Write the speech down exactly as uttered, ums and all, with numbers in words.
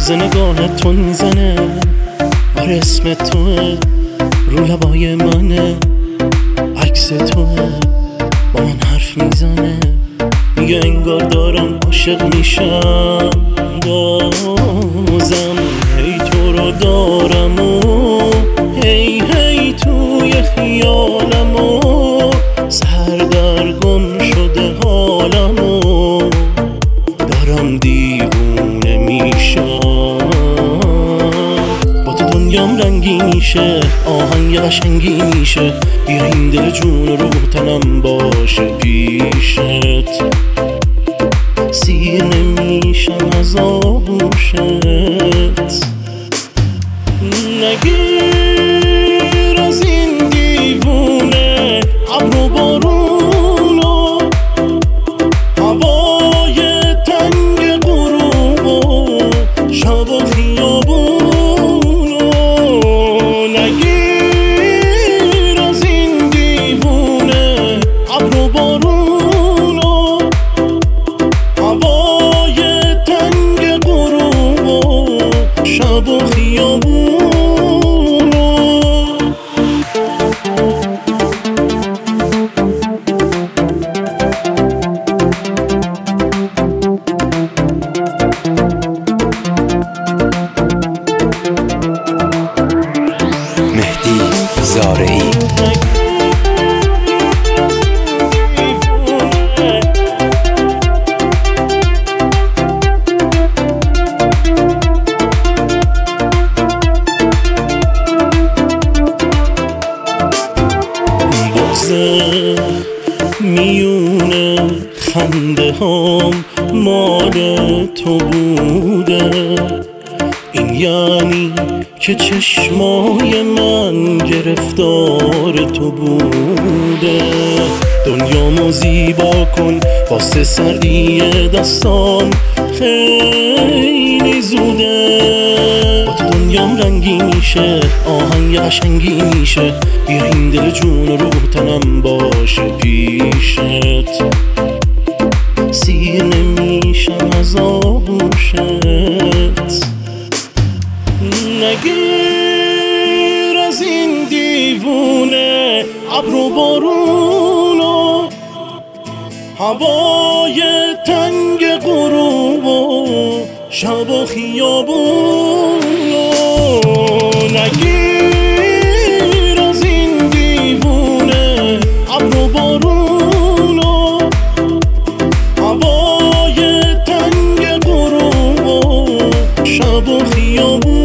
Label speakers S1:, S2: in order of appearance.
S1: مغز نگاهتون میزنه، آره اسم توه رو لبای منه، عکس توه با من حرف میزنه، میگه انگار دارم عاشق میشم بازم. هی تو رو دارم و هی هی توی خیالم و سردرگم شده حالم و دارم دیوونه میشم. با تو دنیام رنگی میشه، آهنگ قشنگی میشه، بیا این دل جون رو تنم باشه پیشت، سیر نمیشم از آغوشت. نگیر از این دیوونه ابر و بارون و هوای تنگ غروب و شب و خیابون و نگیر از این دیوونه ابر و بارون و هوای تنگ غروب و شب و خیابون.
S2: مهدی زارعی
S1: میونه خنده هام مال تو بوده، این یعنی که چشمای من گرفتار تو بوده. دنیامو زیبا کن واسه سردی دستام خیلی زوده. با تو دنیام رنگی میشه، آهنگ قشنگی میشه، بیا این دل جون رو تنم باشه پیشت، سیر نمیشم از آغوشت. نگیر از این دیوونه ابر و بارون و هوای تنگ غروب و شب و خیابون و نگیر از این دیوونه ابر و بارون و هوای تنگ غروب و شب و خیابون.